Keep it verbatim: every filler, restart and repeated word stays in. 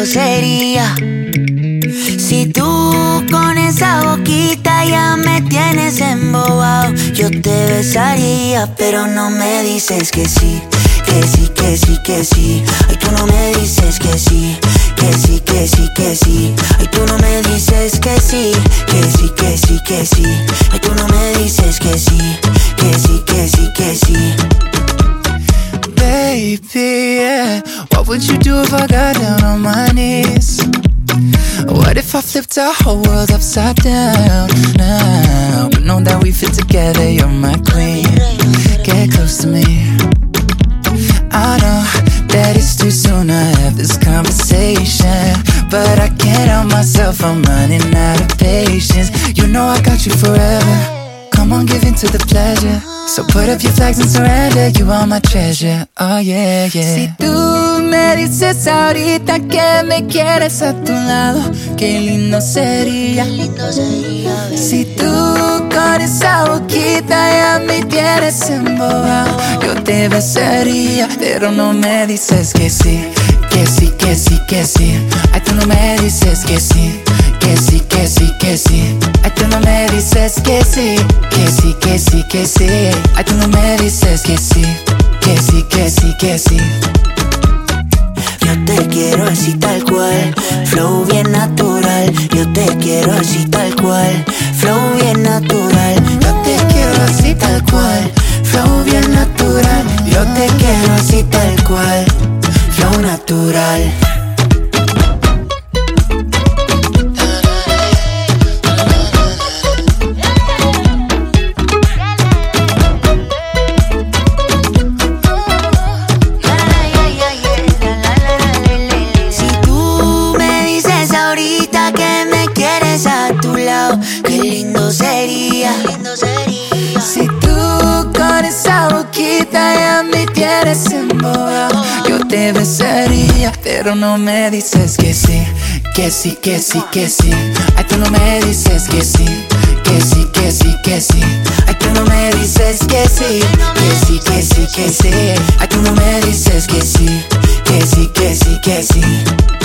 sería si tú con esa boquita ya me tienes embobado. Yo te besaría, pero no me dices que sí, que sí, que sí, que sí. Ay, tú no me dices que sí, que sí, que sí, que sí. Ay, tú no me dices que sí, que sí, que sí, que sí. Ay, tú no me dices que sí, que sí, que sí, que sí. Baby, yeah. What would you do if I got down on my knees? What if I flipped our whole world upside down now? But know that we fit together, you're my queen. Get close to me. I know that it's too soon to have this conversation, but I can't help myself, I'm running out of patience. You know I got you forever. Come on, give in to the pleasure. So put up your flags and surrender. You are my treasure, oh yeah, yeah. Si tú me dices ahorita que me quieres a tu lado, qué lindo sería, qué lindo sería, baby. Si tú con esa boquita ya me tienes embobado, yo te besaría, pero no me dices que sí, que sí, que sí, que sí. Ay, tú no me dices que sí, que sí, que sí, que sí. Ay, tú no me dices que sí, que sí, que sí, que sí. Ay, tú no me dices que sí, que sí, que sí, que sí. Yo te quiero así tal cual, flow bien natural. Yo te quiero así tal cual, flow bien natural. Yo te quiero así tal cual, flow bien natural. Yo te quiero así tal cual, flow natural. Qué lindo sería, qué lindo sería. Si tú con esa boquita ya me tienes embobado, yo te besaría, pero no me dices que sí, que sí, que sí, que sí. Ay, tú no me dices que sí, que sí, que sí, que sí. Ay, tú no me dices que sí, que sí, que sí, que sí. Ay, tú no me dices que sí, que sí, que sí, que sí.